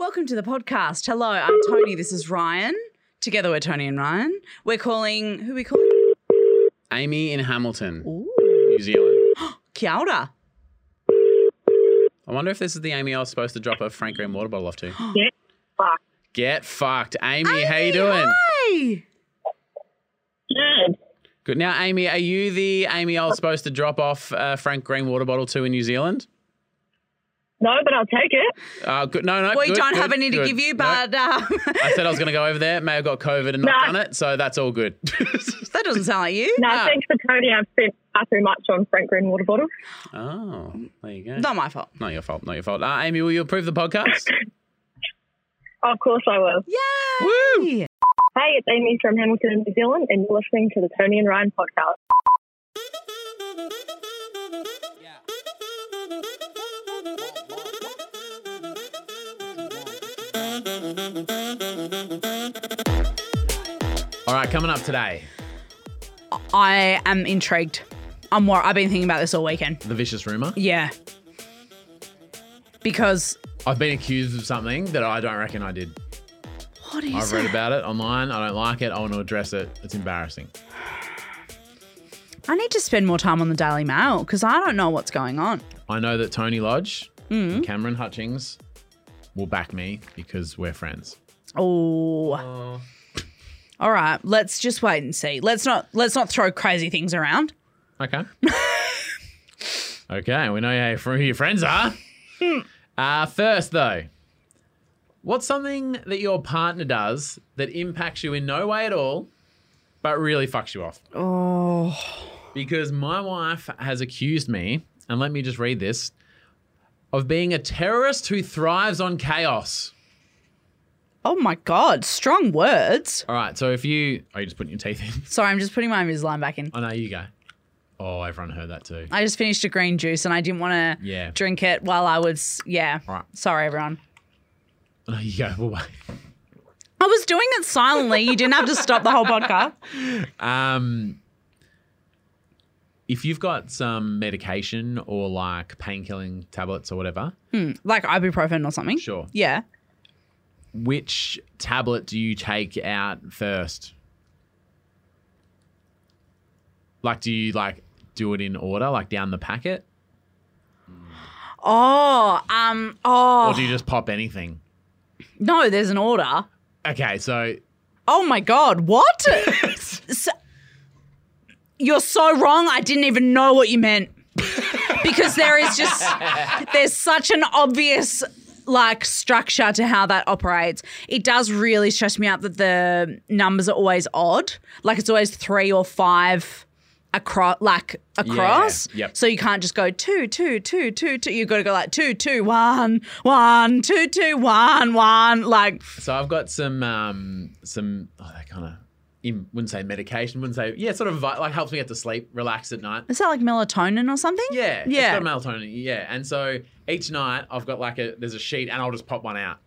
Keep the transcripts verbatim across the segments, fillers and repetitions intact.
welcome to the podcast. Hello, I'm Tony. This is Ryan. Together we're Tony and Ryan. We're calling, who are we calling? Amy in Hamilton, Ooh. New Zealand. Kia ora. I wonder if this is the Amy I was supposed to drop a Frank Green water bottle off to. Get fucked. Get fucked. Amy, Amy, how you doing? Hi. Good. Good. Now, Amy, are you the Amy I was supposed to drop off a Frank Green water bottle to in New Zealand? No, but I'll take it. Uh, good. No, no. We good, don't good, have any to good. give you, No. but um, I said I was going to go over there. May have got COVID and not Nah. done it, so that's all good. that doesn't sound like you. No, Ah. thanks for Tony. I've spent far too much on Frank Green water bottles. Oh, there you go. Not my fault. Not your fault. Not your fault. Uh, Amy, will you approve the podcast? Oh, of course I will. Yay! Woo! Hey, it's Amy from Hamilton, New Zealand, and you're listening to the Tony and Ryan podcast. All right, coming up today, I am intrigued. I'm more. I've been thinking about this all weekend. the vicious rumour. Yeah. Because I've been accused of something that I don't reckon I did. what do you I've say? read about it online. I don't like it. I want to address it. It's embarrassing. I need to spend more time on the Daily Mail because I don't know what's going on. I know that Tony Lodge Mm. and Cameron Hutchings will back me because we're friends. Oh. All right, let's just wait and see. Let's not let's not throw crazy things around. Okay. Okay, we know who your friends are. uh, first, though, what's something that your partner does that impacts you in no way at all, but really fucks you off? Oh. Because my wife has accused me, and let me just read this, of being a terrorist who thrives on chaos. Oh my God, strong words. All right, so if you... Are you just putting your teeth in? Sorry, I'm just putting my Invisalign back in. Oh, no, you go. Oh, everyone heard that too. I just finished a green juice and I didn't want to Yeah. drink it while I was, yeah. All right. Sorry, everyone. No, you go. We'll wait. I was doing it silently. You didn't have to stop the whole podcast. Um, if you've got some medication or like pain-killing tablets or whatever, Like ibuprofen or something. sure. Yeah. Which tablet do you take out first? Like, do you like do it in order, like down the packet, Oh, um, oh. or do you just pop anything? No, there's an order. Okay, so Oh my God, what? So- you're so wrong. I didn't even know what you meant. Because there is just, there's such an obvious like structure to how that operates. It does really stress me out that the numbers are always odd. Like it's always three or five across, like across. Yeah, yep. So you can't just go two, two, two, two, two. You've got to go like two, two, one, one, two, two, one, one. Like, so I've got some um some oh, that kind of wouldn't say medication, wouldn't say yeah, sort of vi- like helps me get to sleep, relax at night. is that like melatonin or something? Yeah, Yeah. It's got melatonin. Yeah, and so each night I've got like a there's a sheet and I'll just pop one out.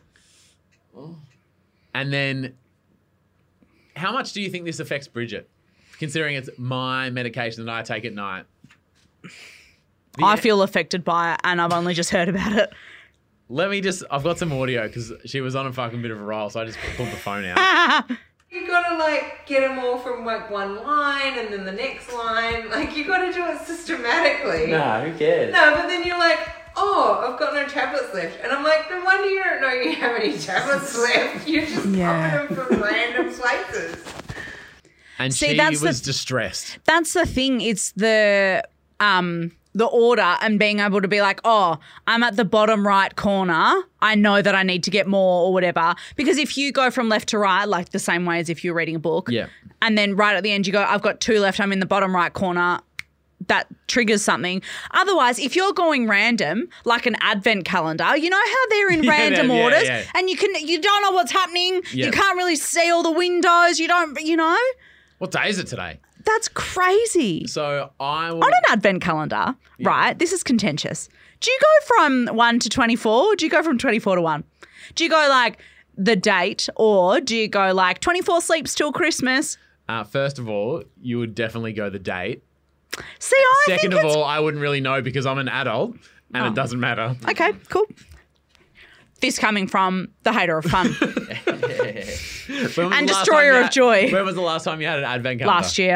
And then, how much do you think this affects Bridget, considering it's my medication that I take at night? The- I feel affected by it and I've only just heard about it. Let me just. I've got some audio because she was on a fucking bit of a roll, so I just pulled the phone out. You gotta like get them all from like one line and then the next line. Like you gotta do it systematically. Nah, who cares? No, but then you're like, oh, I've got no tablets left. And I'm like, no wonder you don't know you have any tablets left. You're just Yeah. popping them from random places. And See, she that's was the- distressed. That's the thing. It's the um the order and being able to be like, oh, I'm at the bottom right corner. I know that I need to get more or whatever. Because if you go from left to right, like the same way as if you're reading a book, Yeah. and then right at the end you go, I've got two left. I'm in the bottom right corner. That triggers something. Otherwise, if you're going random, like an advent calendar, you know how they're in Yeah, random yeah, orders, yeah. and you can you don't know what's happening. Yeah. You can't really see all the windows. You don't, you know. What day is it today? That's crazy. So I will. On an advent calendar, right? This is contentious. Do you go from one to twenty-four? Or do you go from twenty-four to one? Do you go like the date, or do you go like twenty-four sleeps till Christmas? Uh, first of all, you would definitely go the date. See, I Second think of it's... all, I wouldn't really know because I'm an adult and Oh. it doesn't matter. Okay, cool. This coming from the hater of fun. When was the And last destroyer time you of had- joy. When was the last time you had an advent calendar? Last year.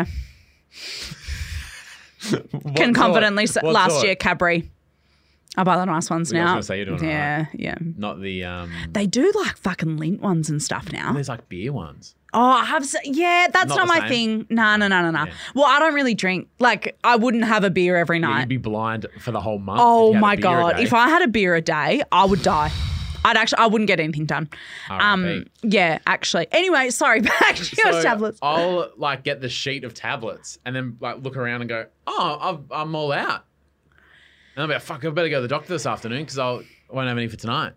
What Can sort? confidently say What last sort? year, Cadbury. I buy the nice ones Yeah, I was now. gonna say you're doing all yeah, yeah. Not the um. They do like fucking lint ones and stuff now. There's like beer ones. Oh, I have. s- Yeah, that's Not not, the my same? thing. No, no, no, no, no. Yeah. Well, I don't really drink. Like, I wouldn't have a beer every Yeah, night. you'd be blind for the whole month. if oh you had a my beer a god! day. If I had a beer a day, I would die. I'd actually, I wouldn't get anything done. Um, R I P. yeah, actually. Anyway, sorry. Back to your So tablets. I'll like get the sheet of tablets and then like look around and go, oh, I've, I'm all out. And I'll be like, fuck, I better go to the doctor this afternoon because I'll I won't have any for tonight.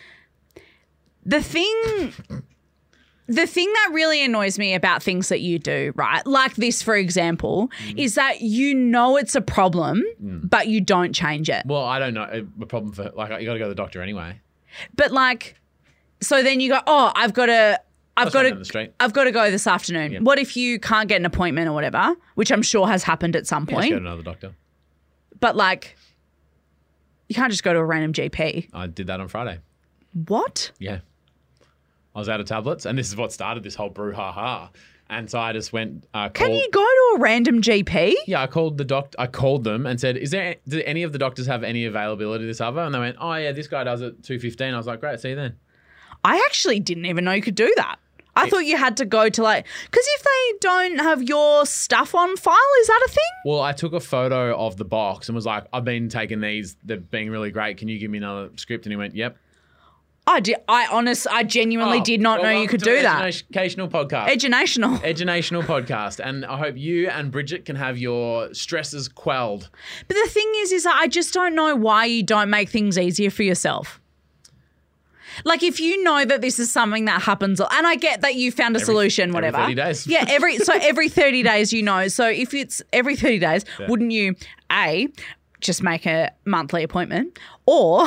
The thing the thing that really annoys me about things that you do, right? Like this, for example, Mm. is that you know it's a problem, but you don't change it. Well, I don't know. A problem for like you got to go to the doctor anyway. But like, so then you go, oh, I've got to, I've That's got right to, down the street. I've got to go this afternoon. Yeah. What if you can't get an appointment or whatever, which I'm sure has happened at some Just point. go to another doctor. But like, you can't just go to a random G P. I did that on Friday. What? Yeah. I was out of tablets, and this is what started this whole brouhaha. And so I just went. Uh, Can called, you go to a random G P? Yeah, I called the doc. I called them and said, "Is there? Do any of the doctors have any availability this other?" And they went, "Oh yeah, this guy does it two fifteen." I was like, "Great, see you then." I actually didn't even know you could do that. I thought you had to go to like, because if they don't have your stuff on file, is that a thing? Well, I took a photo of the box and was like, "I've been taking these. They're being really great. Can you give me another script?" And he went, "Yep." I did. I honest, I genuinely Oh, did not well, know you welcome could to do the that. Educational podcast. Educational. Educational podcast, and I hope you and Bridget can have your stresses quelled. But the thing is, is that I just don't know why you don't make things easier for yourself. Like if you know that this is something that happens, and I get that you found a Every- solution, every whatever. thirty days. Yeah, every so every thirty days, you know. So if it's every thirty days, Yeah. wouldn't you a just make a monthly appointment, or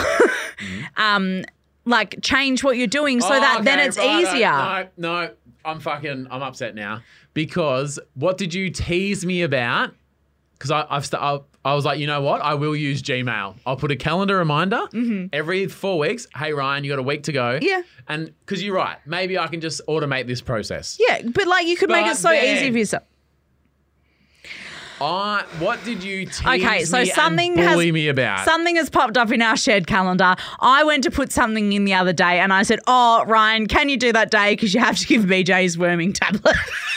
um like change what you're doing so Oh, that then okay, it's righto. easier? No, no, I'm fucking, I'm upset now because what did you tease me about? Because I, I've, st- I, I was like, you know what? I will use Gmail. I'll put a calendar reminder every four weeks. Hey Ryan, you got a week to go. Mm-hmm. Yeah. And because you're right, maybe I can just automate this process. Yeah, but like you could make But it so then- easy for yourself. I, what did you tease Okay, so me something and bully has me about? something has popped up in our shared calendar. I went to put something in the other day, and I said, "Oh, Ryan, can you do that day? Because you have to give B J his worming tablet."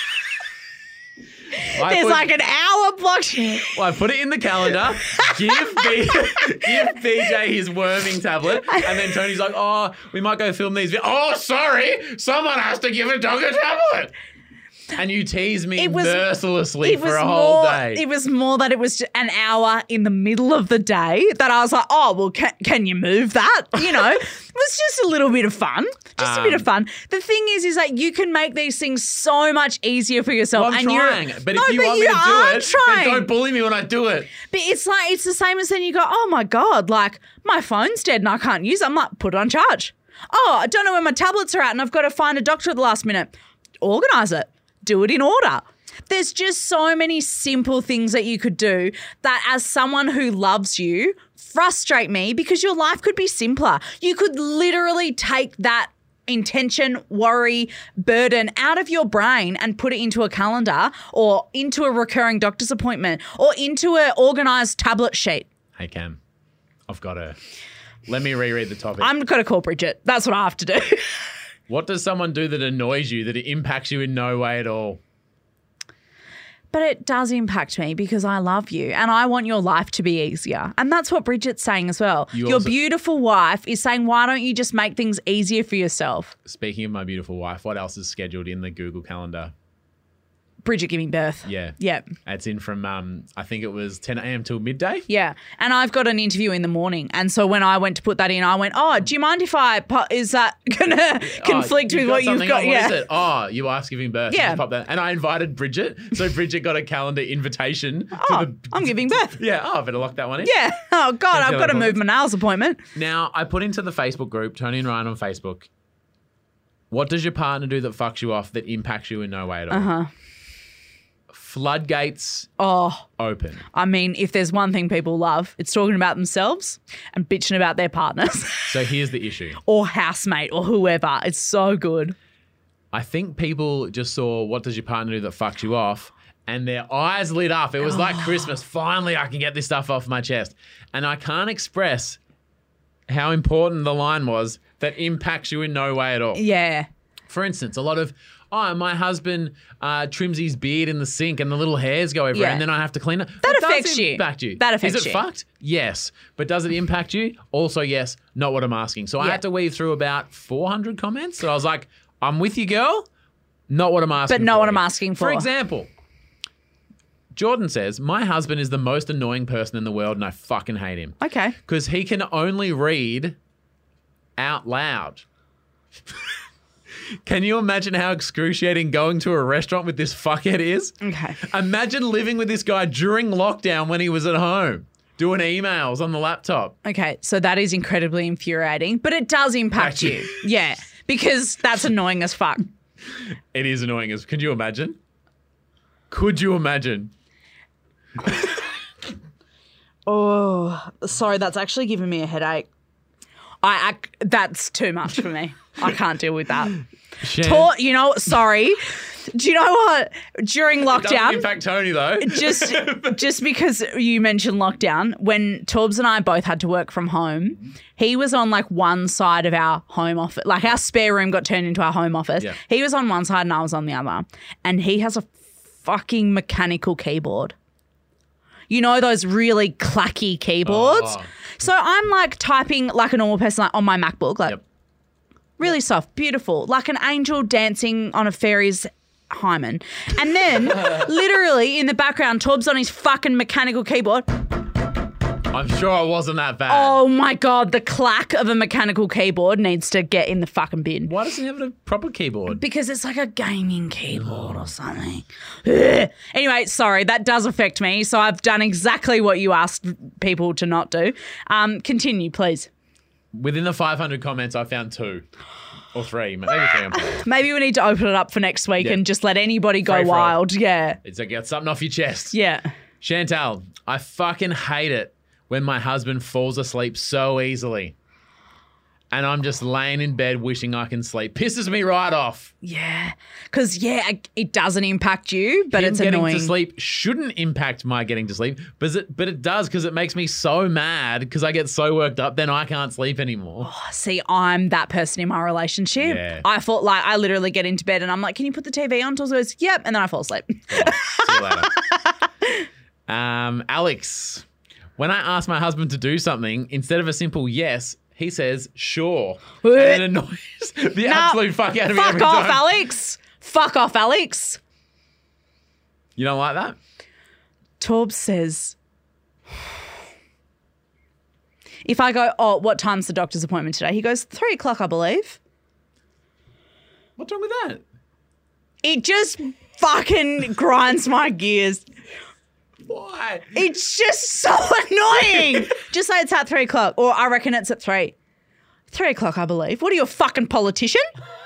I There's put- like an hour blocked. Well, I put it in the calendar. Give B, give B J his worming tablet, and then Tony's like, "Oh, we might go film these." vi- Oh, sorry, someone has to give a dog a tablet. And you tease me It was- mercilessly It for was a whole more. day. It was more that it was an hour in the middle of the day that I was like, "Oh, well, can, can you move that?" You know, it was just a little bit of fun. Just a bit of Um, fun. The thing is, is that you can make these things so much easier for yourself. Well, I'm and trying, you're, but no, if you but want you me to do are it, trying. then don't bully me when I do it. But it's like it's the same as then you go, oh my God, like my phone's dead and I can't use it. I'm like, put it on charge. Oh, I don't know where my tablets are at and I've got to find a doctor at the last minute. Organise it. Do it in order. There's just so many simple things that you could do that as someone who loves you frustrate me because your life could be simpler. You could literally take that intention, worry, burden out of your brain and put it into a calendar or into a recurring doctor's appointment or into an organised tablet sheet. Hey Cam, I've got her. Let me reread the topic. I'm going to call Bridget. That's what I have to do. What does someone do that annoys you that it impacts you in no way at all? But it does impact me because I love you and I want your life to be easier. And that's what Bridget's saying as well. You your also- beautiful wife is saying, why don't you just make things easier for yourself? Speaking of my beautiful wife, what else is scheduled in the Google Calendar? Bridget giving birth. Yeah. Yeah. It's in from, um, I think it was ten a.m. till midday. Yeah. And I've got an interview in the morning. And so when I went to put that in, I went, oh, do you mind if I, po- is that going to conflict Oh, with you've what you've something got? on. What Yeah. is it? Oh, you asked giving birth. Yeah. Just pop that. And I invited Bridget. So Bridget got a calendar invitation. Oh, to the, I'm giving birth. Yeah. Oh, I better lock that one in. Yeah. Oh, God, Thanks, I've got to Ella. move my nails appointment. Now, I put into the Facebook group, Tony and Ryan on Facebook, what does your partner do that fucks you off that impacts you in no way at all? Uh-huh. floodgates Oh, open. I mean, if there's one thing people love, it's talking about themselves and bitching about their partners So here's the issue. or housemate or whoever. It's so good. I think people just saw what does your partner do that fucks you off, and their eyes lit up. It was like Christmas. Finally, I can get this stuff off my chest. And I can't express how important the line was that impacts you in no way at all. Yeah. For instance, a lot of, oh, my husband uh, trims his beard in the sink and the little hairs go everywhere Yeah. and then I have to clean it. That It affects does you. impact you. That affects Is it you. fucked? Yes. But does it impact you? Also, yes. Not what I'm asking. So I Yeah. had to weave through about four hundred comments. So I was like, I'm with you, girl. Not what I'm asking But not for what I'm you. asking for. For example, Jordan says, my husband is the most annoying person in the world and I fucking hate him. Okay. Because he can only read out loud. Can you imagine how excruciating going to a restaurant with this fuckhead is? Okay. Imagine living with this guy during lockdown when he was at home, doing emails on the laptop. Okay. So that is incredibly infuriating, but it does impact Actually- you. Yeah. Because that's annoying as fuck. It is annoying as. Could you imagine? Could you imagine? Oh, sorry. That's actually giving me a headache. I, I that's too much for me. I can't deal with that. Shan, Tor- you know, sorry. Do you know what? During it doesn't lockdown, impact Tony though. just just because you mentioned lockdown, when Torbs and I both had to work from home, he was on like one side of our home office. Like our spare room got turned into our home office. Yeah. He was on one side and I was on the other. And he has a fucking mechanical keyboard. You know those really clacky keyboards? Oh. So I'm like typing like a normal person like, on my MacBook, like Yep. really soft, beautiful, like an angel dancing on a fairy's hymen. And then literally in the background, Torb's on his fucking mechanical keyboard. I'm sure it wasn't that bad. Oh my God, the clack of a mechanical keyboard needs to get in the fucking bin. Why doesn't he have a proper keyboard? Because it's like a gaming keyboard or something. Ugh. Anyway, sorry, that does affect me. So I've done exactly what you asked people to not do. Um, continue, please. Within the five hundred comments, I found two or three, maybe three. I'm probably- Maybe we need to open it up for next week Yeah. and just let anybody go Free for all. wild. Yeah. It's like get something off your chest. Yeah. Chantal, I fucking hate it when my husband falls asleep so easily. And I'm just laying in bed wishing I can sleep. Pisses me right off. Yeah. Because, yeah, it doesn't impact you, but Him it's getting annoying. to sleep shouldn't impact my getting to sleep, but it, but it does because it makes me so mad because I get so worked up, then I can't sleep anymore. See, I'm that person in my relationship. Yeah. I thought, like, I literally get into bed and I'm like, can you put the T V on? Torbs goes, yep. And then I fall asleep. See you later. um, Alex, when I ask my husband to do something, instead of a simple yes, he says, sure. And it annoys the Nah, absolute fuck out of me Fuck every off, time. Alex. Fuck off, Alex. You don't like that? Torbs says, if I go, oh, what time's the doctor's appointment today? He goes, three o'clock, I believe. What's wrong with that? It just fucking grinds my gears. Why? It's just so annoying. Just say it's at three o'clock, or I reckon it's at three. Three o'clock, I believe. What are you, a fucking politician?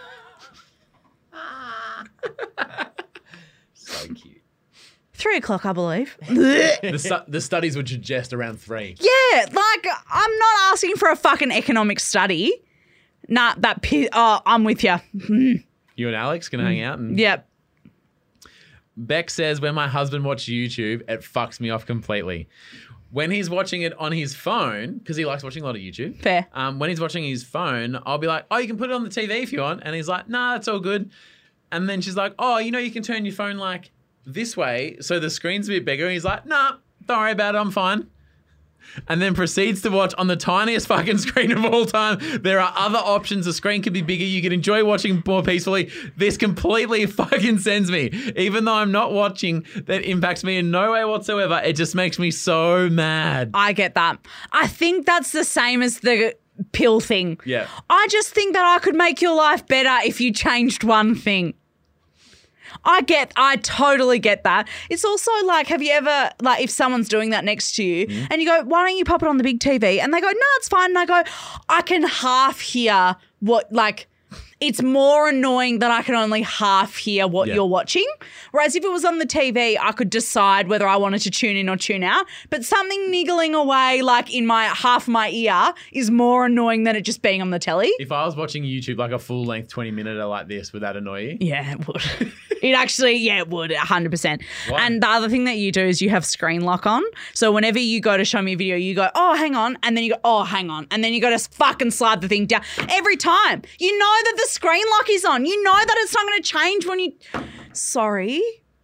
So cute. Three o'clock, I believe. The, stu- the studies would suggest around three. Yeah, like I'm not asking for a fucking economic study. Nah, that. Pi- oh, I'm with you. You and Alex can hang out. And Yep. Beck says, when my husband watches YouTube, it fucks me off completely. When he's watching it on his phone, because he likes watching a lot of YouTube. Fair. Um, when he's watching his phone, I'll be like, oh, you can put it on the T V if you want. And he's like, nah, it's all good. And then she's like, oh, you know, you can turn your phone like this way so the screen's a bit bigger. And he's like, nah, don't worry about it. I'm fine. And then proceeds to watch on the tiniest fucking screen of all time. There are other options. The screen could be bigger. You could enjoy watching more peacefully. This completely fucking sends me. Even though I'm not watching, that impacts me in no way whatsoever. It just makes me so mad. I get that. I think that's the same as the pill thing. Yeah. I just think that I could make your life better if you changed one thing. I get, I totally get that. It's also like, have you ever, like, if someone's doing that next to you Mm-hmm. and you go, why don't you pop it on the big T V? And they go, no, it's fine. And I go, I can half hear what, like, it's more annoying that I can only half hear what Yeah. you're watching. Whereas if it was on the T V, I could decide whether I wanted to tune in or tune out. But something niggling away like in my half my ear is more annoying than it just being on the telly. If I was watching YouTube like a full length twenty minute like this, would that annoy you? Yeah, it would. It actually, yeah, it would, one hundred percent. Why? And the other thing that you do is you have screen lock on. So whenever you go to show me a video, you go, oh, hang on. And then you go, oh, hang on. And then you got to fucking slide the thing down. Every time. You know that the screen lock is on. You know that it's not going to change when you... Sorry.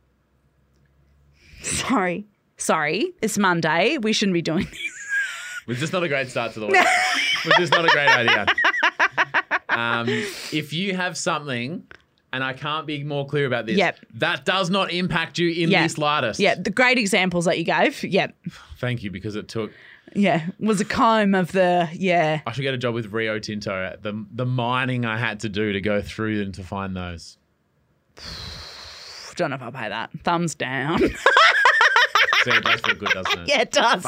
Sorry. Sorry. It's Monday. We shouldn't be doing this. Was this not a great start to the week? Was this not a great idea? Um, if you have something, and I can't be more clear about this, Yep. that does not impact you in Yeah. the slightest. Yeah, the great examples that you gave. Yep. Thank you, because it took... Yeah. Was a comb of the... Yeah. I should get a job with Rio Tinto. The, the mining I had to do to go through and to find those. Don't know if I'll pay that. Thumbs down. See, it does feel good, doesn't it? Yeah, it does.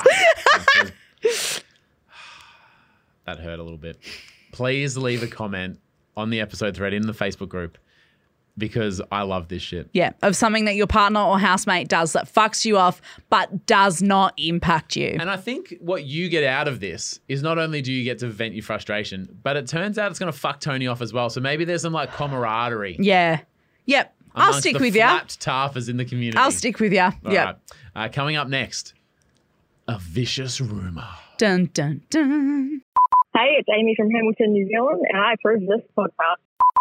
That hurt a little bit. Please leave a comment on the episode thread in the Facebook group, because I love this shit. Yeah, of something that your partner or housemate does that fucks you off but does not impact you. And I think what you get out of this is not only do you get to vent your frustration, but it turns out it's going to fuck Tony off as well. So maybe there's some like camaraderie. Yeah. Yep. I'll amongst stick the with you. flapped taffers in the community. I'll stick with you. All Yep. right. Uh, coming up next, a vicious rumour. Dun, dun, dun. Hey, it's Amy from Hamilton, New Zealand, and I approve this podcast.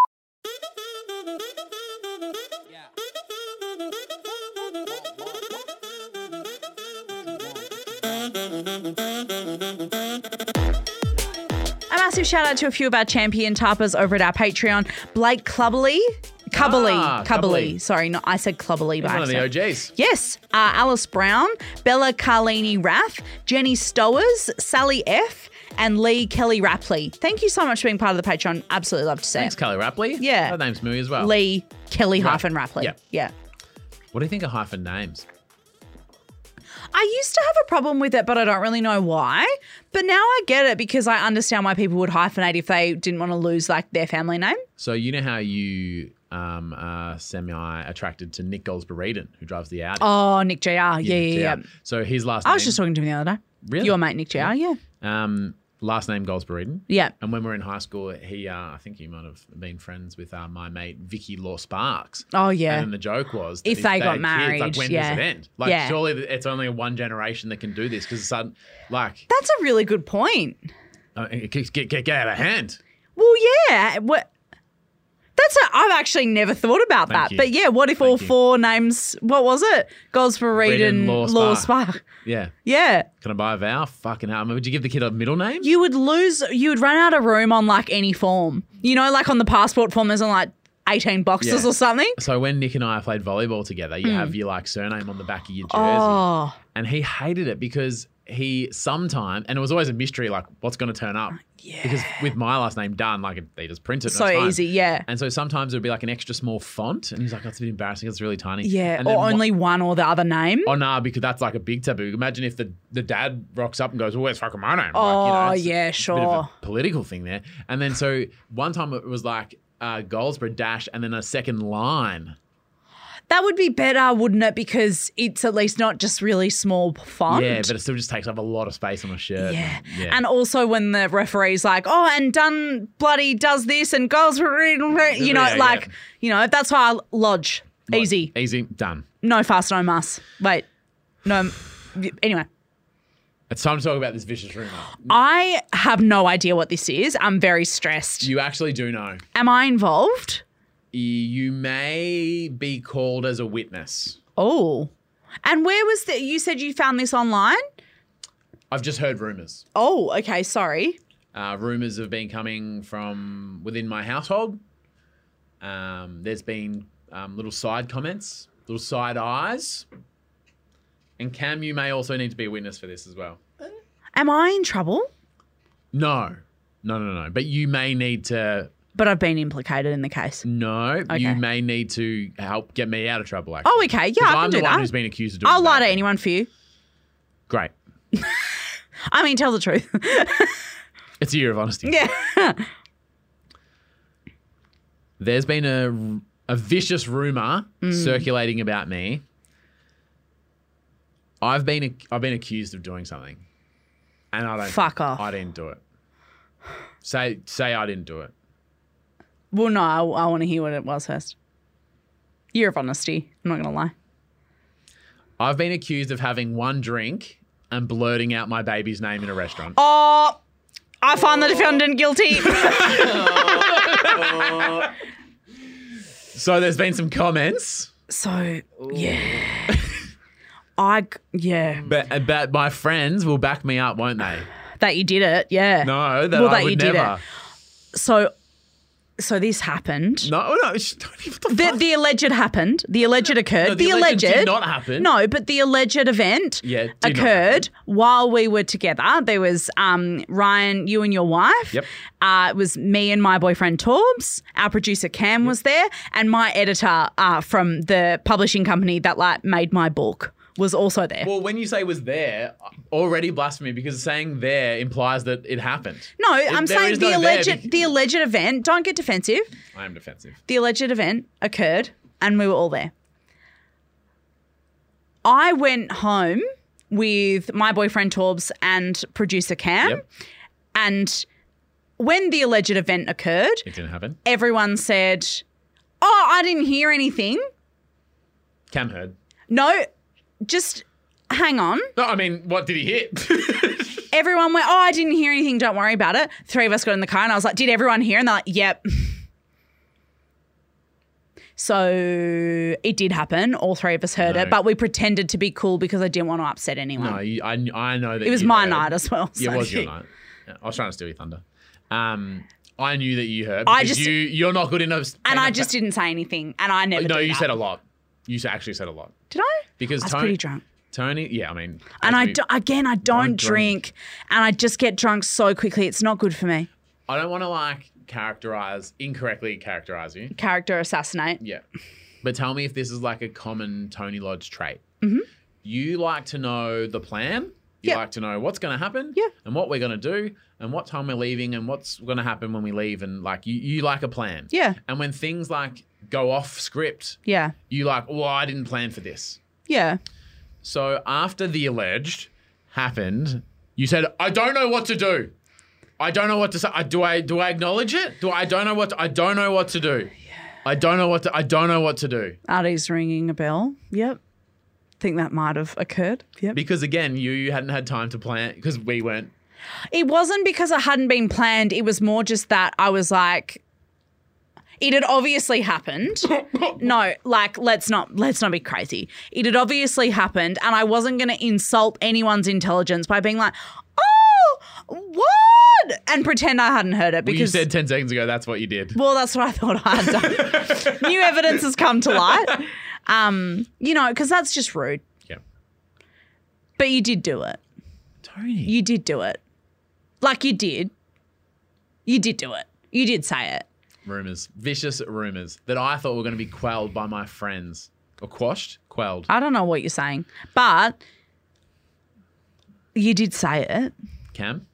A massive shout out to a few of our champion tappers over at our Patreon. Blake Clubberly. Cubberly. Ah, Cubberly. Cubberly. Sorry, no, I said Clubberly by One of the accident. O Gs. Yes, uh, Alice Brown, Bella Carlini Rath, Jenny Stowers, Sally F, and Lee Kelly Rapley. Thank you so much for being part of the Patreon. Absolutely love to see Thanks, it. Kelly Rapley. Yeah. That name's me as well. Lee Kelly Right. hyphen Rapley. Yeah. Yeah. What do you think of hyphen names? I used to have a problem with it, but I don't really know why. But now I get it because I understand why people would hyphenate if they didn't want to lose like their family name. So you know how you um, are semi-attracted to Nick Goldsborough-Eden, who drives the Audi? Oh, Nick J R. Yeah, yeah, yeah. So his last I name... was just talking to him the other day. Really? Your mate Nick J R. Yeah. Um, last name Goldsborough-Eden. Yeah. And when we were in high school, he, uh, I think he might have been friends with uh, my mate Vicky Law Sparks. Oh, yeah. And then the joke was that If they got had married, kids, like when yeah. does it end? Like Yeah. surely it's only one generation that can do this because sudden, like That's a really good point. uh, it get, get get get out of hand. Well, yeah. What? That's a, I've actually never thought about Thank that. you. But yeah, what if Thank all you. four names? What was it? Goldsborough, Reed, Reed and and Law Law Spark. Spark. Yeah. Yeah. Can I buy a vow? Fucking hell. I mean, would you give the kid a middle name? You would lose. You would run out of room on like any form. You know, like on the passport form, there's on like eighteen boxes Yeah. or something. So when Nick and I played volleyball together, you have your like surname on the back of your jersey. Oh, And he hated it because he sometime, and it was always a mystery, like what's going to turn up. yeah. Because with my last name Dunn, like it- they just print it. and So it's fine. easy, yeah. And so sometimes it would be like an extra small font, and he's like, "That's a bit embarrassing. It's really tiny." Yeah, And then or one- only one or the other name. Oh no, because that's like a big taboo. Imagine if the, the dad rocks up and goes, "Well, where's fucking my name?" Oh, like, you know, yeah, it's a bit of a sure. political thing there. And then so one time it was like uh, Goldsborough dash and then a second line. That would be better, wouldn't it? Because it's at least not just really small font. Yeah, but it still just takes up a lot of space on a shirt. Yeah. yeah. And also when the referee's like, oh, and Dunn bloody does this and goes, you know, Yeah, like, yeah. you know, that's why I lodge. Easy. Easy, done. No fuss, no muss. Wait. No. Anyway. It's time to talk about this vicious rumor. I have no idea what this is. I'm very stressed. You actually do know. Am I involved? You may be called as a witness. Oh. And where was the, you said you found this online? I've just heard rumors. Oh, okay. Sorry. Uh, rumors have been coming from within my household. Um, there's been um, little side comments, little side eyes. And Cam, you may also need to be a witness for this as well. Am I in trouble? No, no, no, no. But you may need to. But I've been implicated in the case. No, Okay. you may need to help get me out of trouble. Actually. Oh, okay. Yeah, 'Cause I can I'm do the one that. who's been accused of doing. I'll the lie bad to thing. anyone for you. Great. I mean, tell the truth. It's a year of honesty. Yeah. There's been a, a vicious rumor Mm. circulating about me. I've been I've been accused of doing something, and I don't. Fuck off. I didn't do it. Say say I didn't do it. Well, no, I, I want to hear what it was first. Year of honesty. I'm not going to lie. I've been accused of having one drink and blurting out my baby's name in a restaurant. Oh, I find the defendant guilty. So there's been some comments, So, yeah. I, yeah. but but my friends will back me up, won't they? That you did it, yeah. No, that Well, I that would you did never. it. So, so this happened. No, no, sh- don't even the The, fuck. the alleged happened. The alleged occurred. No, the alleged did not happen. No, but the alleged event Yeah, did not occurred while we were together. There was um, Ryan, you and your wife. Yep. Uh, it was me and my boyfriend Torbs. Our producer Cam was there, and my editor uh, from the publishing company that like made my book was also there. Well, when you say was there, already blasphemy because saying there implies that it happened. no, It- I'm there saying is the no there alleged because- the alleged event. Don't get defensive. I am defensive. The alleged event occurred and we were all there. I went home with my boyfriend Torbs and producer Cam. Yep. And when the alleged event occurred, It didn't happen. everyone said, "Oh, I didn't hear anything." Cam heard. No, just hang on. No, I mean, what did he hit? Everyone went, "Oh, I didn't hear anything. Don't worry about it." Three of us got in the car and I was like, "Did everyone hear?" And they're like, "Yep." So it did happen. All three of us heard No. it, but we pretended to be cool because I didn't want to upset anyone. no, you, I, I know that It was you my heard. night as well. Yeah, so- it was your night. Yeah, I was trying to steal your thunder. Um, I knew that you heard. I because just- you, you're not good enough. And I just didn't say anything, and I never No, do you that. said a lot. You sa- actually said a lot. Did I? Because I was Tony, pretty drunk. Tony, yeah, I mean. And as I we- do, again, I don't, Don't drink. drink, and I just get drunk so quickly. It's not good for me. I don't want to like characterize, incorrectly characterize you. Character assassinate. Yeah. But tell me if this is like a common Tony Lodge trait. Mm-hmm. You like to know the plan. You Yeah. like to know what's going to happen. Yeah. And what we're going to do and what time we're leaving and what's going to happen when we leave. And like you, you like a plan. Yeah. And when things like go off script, Yeah. you like, well, I didn't plan for this. Yeah. So after the alleged happened, you said, I don't know what to do. I don't know what to say. I, do I do I acknowledge it? Do I, I don't know what to, I don't know what to do. I don't know what to I don't know what to do. Artie's ringing a bell. Yep. Think that might have occurred. Yep. Because again, you, you hadn't had time to plan because we weren't. It wasn't because it hadn't been planned. It was more just that I was like, it had obviously happened. No, like let's not let's not be crazy. It had obviously happened, and I wasn't going to insult anyone's intelligence by being like, "Oh, what?" and pretend I hadn't heard it Well, you because said ten seconds ago that's what you did. well, that's what I thought I had done. New evidence has come to light. Um, you know, because that's just rude. Yeah. But you did do it. Tony. You did do it. Like you did. You did do it. You did say it. Rumors. Vicious rumors that I thought were going to be quelled by my friends. Or quashed? Quelled. I don't know what you're saying, but you did say it. Cam?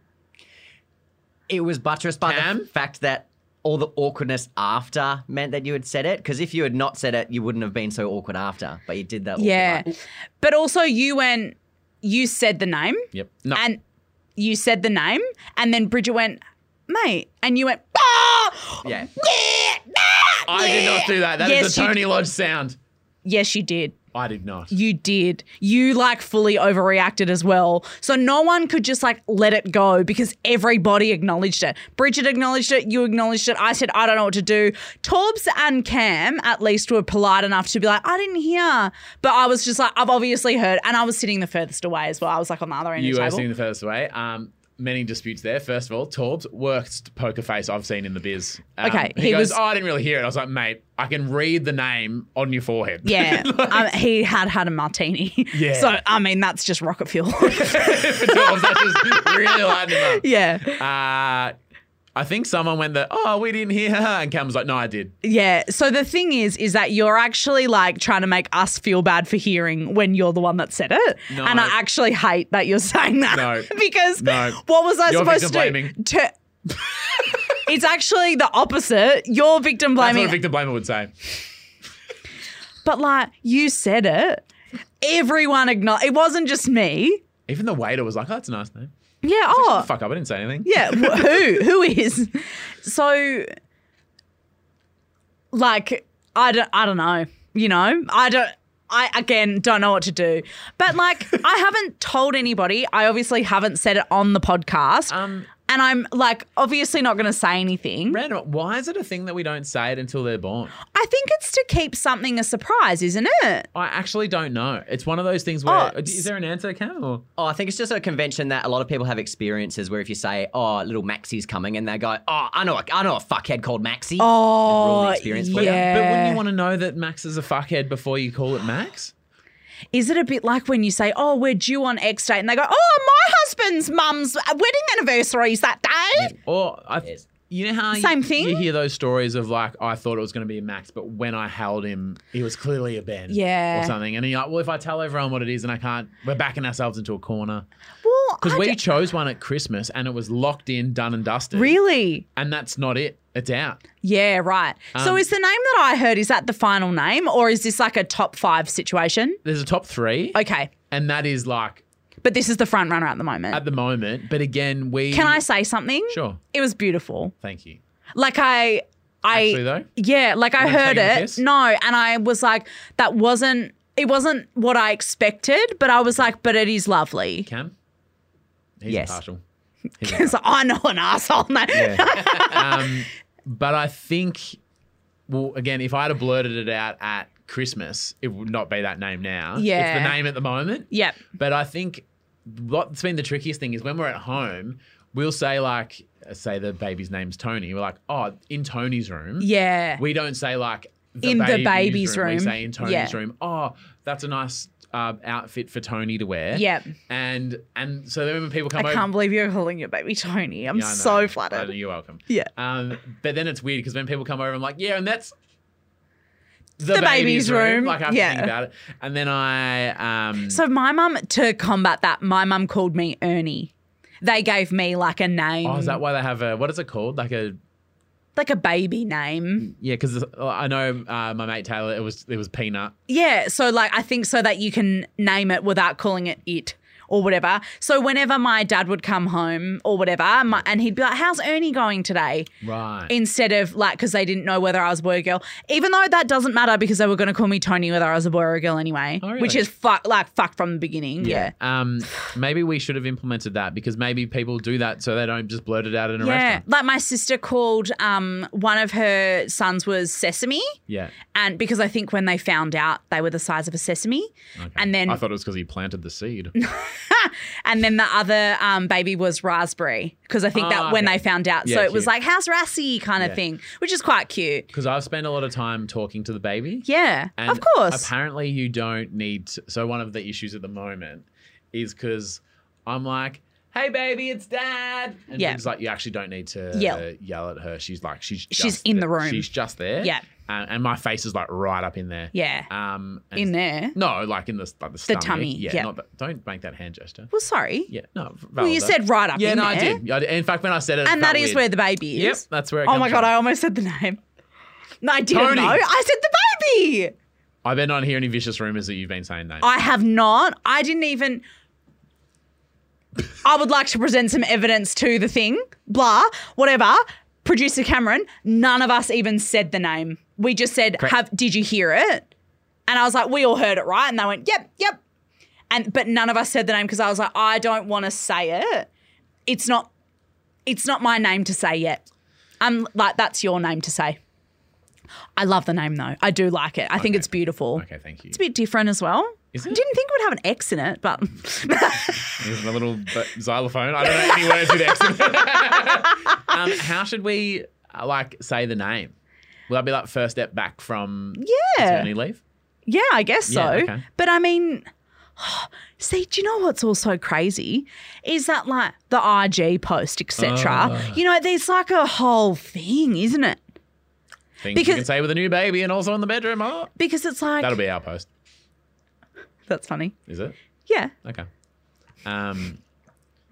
It was buttressed by Cam? the fact that all the awkwardness after meant that you had said it. Because if you had not said it, you wouldn't have been so awkward after. But you did that. awkward Yeah. part. But also you went, you said the name Yep. No. and you said the name and then Bridget went, mate, and you went, ah! Yeah. I did not do that. That is Yes, a you- Tony Lodge sound. Yes, you did. I did not. You did. You like fully overreacted as well. So no one could just like let it go because everybody acknowledged it. Bridget acknowledged it. You acknowledged it. I said, I don't know what to do. Torbs and Cam at least were polite enough to be like, I didn't hear. But I was just like, I've obviously heard. And I was sitting the furthest away as well. I was like on the other end You of the were table. sitting the furthest away. Um, many disputes there. First of all, Torbs, worst poker face I've seen in the biz. Um, Okay, he, he goes, was- oh, I didn't really hear it. I was like, mate, I can read the name on your forehead. Yeah, um, he had had a martini. Yeah. So, I mean, that's just rocket fuel. For Torbs, that's just really lighting him up. yeah. Uh, I think someone went that, oh, we didn't hear her. And Cam was like, no, I did. Yeah. So the thing is, is that you're actually like trying to make us feel bad for hearing when you're the one that said it. No. And I actually hate that you're saying that. No. because No. what was I You're supposed to victim do? To- It's actually the opposite. You're victim That's blaming. what a victim blamer would say. But like you said it. Everyone acknowledged. It wasn't just me. Even the waiter was like, oh, that's a nice name. Yeah. Shut Oh. the fuck up. I didn't say anything. Yeah. wh- who? Who is? So, like, I don't, I don't know. You know, I don't, I, again, don't know what to do. But, like, I haven't told anybody. I obviously haven't said it on the podcast. Um, and I'm, like, obviously not going to say anything. Random. Why is it a thing that we don't say it until they're born? I think it's to keep something a surprise, isn't it? I actually don't know. It's one of those things where Oh, is there an answer, Cam? Or? Oh, I think it's just a convention that a lot of people have experiences where if you say, "Oh, little Maxie's coming," and they go, "Oh, I know, a, I know a fuckhead called Maxie." Oh, ruin the experience for But, you. yeah. but wouldn't you want to know that Max is a fuckhead before you call it Max? Is it a bit like when you say, oh, we're due on X date, and they go, oh, my husband's mum's wedding anniversary is that day? Or I, Yes. you know how Same you, thing? you hear those stories of like, I thought it was going to be a Max, but when I held him, he was clearly a Ben. Yeah. Or something. And you're like, well, if I tell everyone what it is and I can't, we're backing ourselves into a corner. Well, Because I we d- chose one at Christmas and it was locked in, done and dusted. Really? And that's not it. It's out. Yeah, right. so Um, is the name that I heard, is that the final name, or is this like a top five situation? There's a top three. Okay. And that is like But this is the front runner at the moment. at the moment. But again, we. Can I say something? Sure. It was beautiful. Thank you. Like I, I, Actually, though? yeah, like I Am I heard taking the it. piss? No, and I was like, that wasn't. It wasn't what I expected, but I was like, but it is lovely. Cam? He's Yes. impartial. He's Because I know an asshole. No. um, but I think, well, again, if I had blurted it out at Christmas, it would not be that name now. Yeah. It's the name at the moment. Yep. But I think what's been the trickiest thing is when we're at home, we'll say like, say the baby's name's Tony. We're like, oh, in Tony's room. Yeah. We don't say like the In the baby's, baby's room. We room. say in Tony's Yeah. room. Oh, that's a nice uh, outfit for Tony to wear. Yep. And and so then when people come I over, can't believe you're calling your baby Tony. I'm Yeah, I know. so I know, flattered. you're welcome. Yeah. Um, but then it's weird because when people come over, I'm like, yeah, and that's The baby's room. Like I have to Yeah. think about it. And then I um So my mum, to combat that, my mum called me Ernie. They gave me like a name, Oh, is that why they have a what is it called? Like a like a baby name. yeah, because I know uh, my mate Taylor. It was it was Peanut. Yeah, so like I think so that you can name it without calling it it or whatever. So whenever my dad would come home or whatever, my, and he'd be like, "How's Ernie going today?" Right. Instead of like, because they didn't know whether I was a boy or girl, even though that doesn't matter because they were going to call me Tony whether I was a boy or a girl anyway, Oh, really? which is fuck like fuck from the beginning. Yeah. Um, maybe we should have implemented that because maybe people do that so they don't just blurt it out in a Yeah, restaurant. like my sister called um one of her sons was Sesame, Yeah. and because I think when they found out they were the size of a sesame, Okay. and then I thought it was because he planted the seed. and then the other um baby was Raspberry because I think that Ah, when okay. they found out, Yeah, so it was cute. like how's Rassie kind of Yeah. thing, which is quite cute. Because I've spent a lot of time talking to the baby. Yeah, And of course. Apparently, you don't need to. So, one of the issues at the moment is because I'm like, hey, baby, it's dad. And Yeah. it's like, you actually don't need to Yell. uh, yell at her. She's like, she's She's just in there. the room. She's just there. Yeah. Uh, and my face is like right up in there. Yeah. Um, and In there. No, like in the, like the stomach. tummy, Yeah. yeah. Not the, don't make that hand gesture. Well, sorry. Yeah. No. Well, you valid. said right up Yeah, in no, there. I did. I did. In fact, when I said it, it And that felt is weird. where the baby is. Yep, that's where it Oh comes my god, from. I almost said the name. No, I didn't Tony. know. I said the baby. I better not hear any vicious rumors that you've been saying names. I have not. I didn't even. I would like to present some evidence to the thing. Blah, whatever. Producer Cameron, none of us even said the name. We just said, Correct. "Have did you hear it?" And I was like, "We all heard it, right?" And they went, "Yep, yep." And but none of us said the name because I was like, "I don't want to say it. It's not. It's not my name to say yet. I'm like, that's your name to say." I love the name though. I do like it. I think Okay. it's beautiful. Okay, thank you. It's a bit different as well. Is I it? didn't think it would have an X in it, but There's a little b- xylophone. I don't know any words with X in it. um, how should we uh, like say the name? Will that be like first step back from yeah, maternity leave? yeah, I guess so. Yeah, okay. But I mean, see, do you know what's also crazy is that like the I G post, et cetera. Oh. You know, there's like a whole thing, isn't it? Things Because- you can say with a new baby and also in the bedroom. Oh, Because it's like that'll be our post. that's funny. Is it? Yeah, Okay. Um,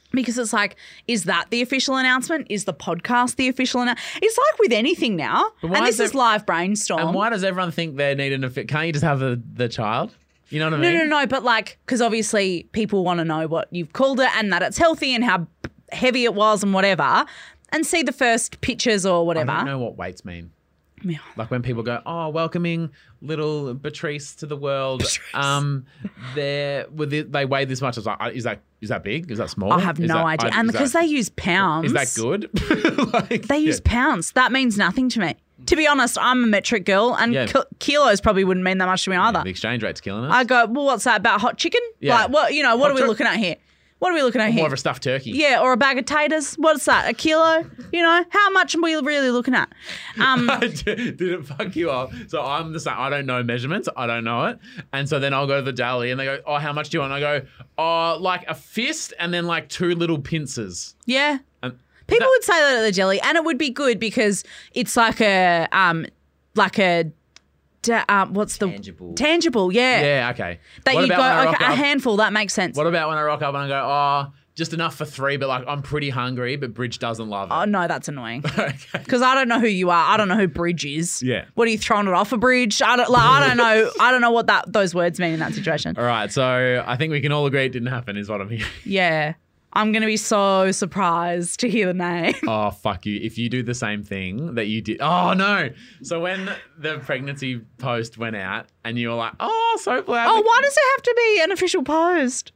Because it's like, is that the official announcement? Is the podcast the official announcement? It's like with anything now. But why And this is is it- live brainstorm. And why does everyone think they need an official? Can't you just have the, the child? You know what I No, mean? no, no. But like, because obviously people want to know what you've called it and that it's healthy and how heavy it was and whatever, and see the first pictures or I whatever. don't know what weights mean. Yeah. Like when people go, oh, welcoming little Patrice to the world. Um, they're with it, they weigh this much. I was like, is that is that big? Is that small? I have Is no that- idea. I- and is because that- they use pounds. is that good? Like, They use yeah. pounds. That means nothing to me. To be honest, I'm a metric girl, and Yeah. ki- kilos probably wouldn't mean that much to me either. Yeah, the exchange rate's killing us. I go, well, what's that about hot chicken? Yeah. Like, what? You know, what Hot are we chi- looking at here? What are we looking at here? More of a stuffed turkey. Yeah, or a bag of taters. What's that? A kilo? You know, how much are we really looking at? Um, Did it fuck you up? So I'm the same. I don't know measurements. I don't know it. And so then I'll go to the deli and they go, oh, how much do you want? And I go, oh, like a fist and then like two little pincers. yeah. And People that- would say that at the deli, and it would be good because it's like a, um, like a, da- um, what's the Tangible. Tangible, yeah. Yeah, okay. That What you go, about when I okay, rock a up- handful. That makes sense. What about when I rock up and I go, oh, just enough for three, but like I'm pretty hungry, but Bridge doesn't love it. Oh no, that's annoying. Okay. Because I don't know who you are. I don't know who Bridge is. Yeah. What are you throwing it off a bridge? I don't like. I don't know. I don't know what that those words mean in that situation. All right, so I think we can all agree it didn't happen, is what I'm hearing. Yeah. I'm gonna be so surprised to hear the name. Oh, fuck you. If you do the same thing that you did. Oh, no. So when the pregnancy post went out and you were like, oh, so glad. Oh, we- why does it have to be an official post?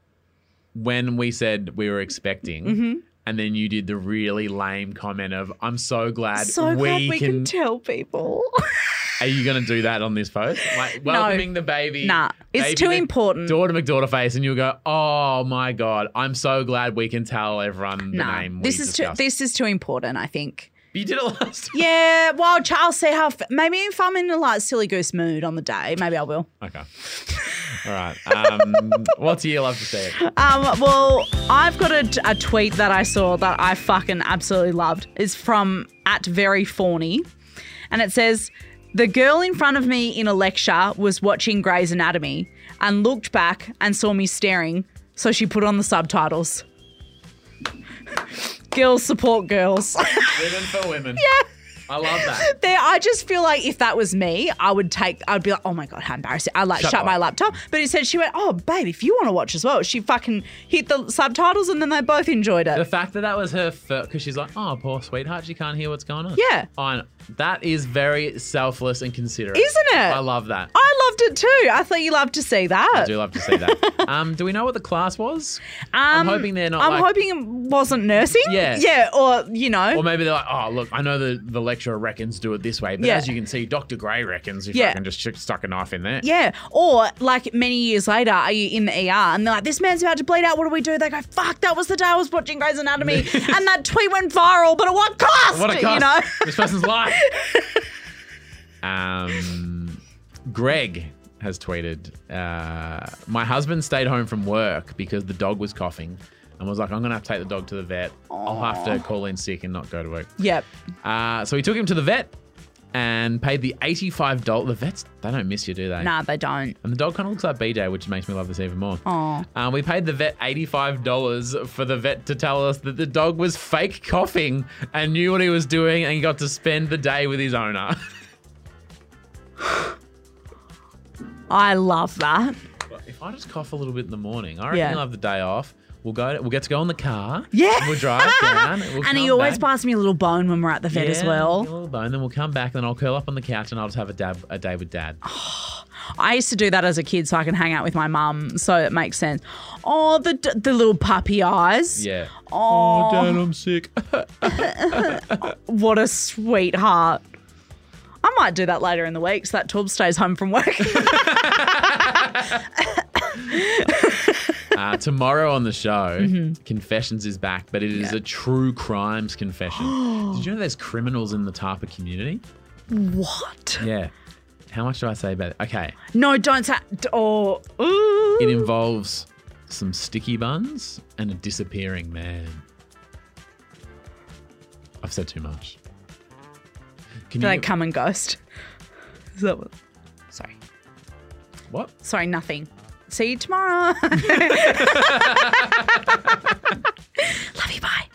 When we said we were expecting, Mm-hmm. and then you did the really lame comment of, I'm so glad So we, glad we can, can. tell people. Are you going to do that on this post? Like, welcoming the baby. Nah, it's baby too the important. Daughter McDaughter face, and you'll go, oh my God, I'm so glad we can tell everyone the Nah, name. this we is too. discussed. This is too important. I think. You did it last time. Yeah. Well, I'll see how. Maybe if I'm in a like silly goose mood on the day, maybe I will. Okay. All right. Um, what's your love to see it? Um, well, I've got a, a tweet that I saw that I fucking absolutely loved. It's from at very fawny, and it says, "The girl in front of me in a lecture was watching Grey's Anatomy and looked back and saw me staring, so she put on the subtitles." Girls support girls. Women for women. Yeah. I love that. There, I just feel like if that was me, I would take, I'd be like, oh my God, how embarrassing. I'd like Shut shut, my up. laptop. But instead she went, oh, babe, if you want to watch as well. She fucking hit the subtitles and then they both enjoyed The it. fact that that was her first, because she's like, oh, poor sweetheart, she can't hear what's going on. Yeah. I know. That is very selfless and considerate. Isn't it? I love that. I loved it too. I thought you loved to see that. I do love to see that. um, do we know what the class was? I'm Um, hoping they're not I'm like- hoping it wasn't nursing. Yeah. Yeah, or, you know. Or maybe they're like, oh, look, I know the, the lecturer reckons do it this way, but Yeah. as you can see, Doctor Gray reckons if Yeah. I can just sh- stuck a knife in there. Yeah. Or like many years later, are you in the E R and they're like, this man's about to bleed out. What do we do? They go, fuck, that was the day I was watching Grey's Anatomy and that tweet went viral, but at what cost? What a cost. You know? This person's life. um, Greg has tweeted, uh, my husband stayed home from work because the dog was coughing and was like, I'm going to have to take the dog to the vet. I'll have to call in sick and not go to work. Yep. Uh, so he took him to the vet and paid the eighty-five dollars. The vets, they don't miss you, do they? Nah, they don't. And the dog kind of looks like B J, which makes me love this even more. Aw. Um, we paid the vet eighty-five dollars for the vet to tell us that the dog was fake coughing and knew what he was doing and he got to spend the day with his owner. I love that. If I just cough a little bit in the morning, I reckon Yeah. I'll have the day off. We'll go. We'll get to go in the car. Yeah. And we'll drive down. We'll And he come always back. buys me a little bone when we're at the vet Yeah, as well. get a little bone. Then we'll come back. Then I'll curl up on the couch and I'll just have a dab, a day with Dad. I used to do that as a kid so I can hang out with my mum, so it makes sense. Oh, the the little puppy eyes. Yeah. Oh, Dad, I'm sick. what a sweetheart. I might do that later in the week so that Torb stays home from work. Uh, tomorrow on the show, Mm-hmm. Confessions is back, but it is a true crimes confession. Did you know there's criminals in the Tarpa community? What? Yeah. How much do I say about it? Okay. No, don't say. Oh, ooh. It involves some sticky buns and a disappearing man. I've said too much. Can Do they you? come and ghost? Is that what? Sorry. What? Sorry, nothing. See you tomorrow. Love you. Bye.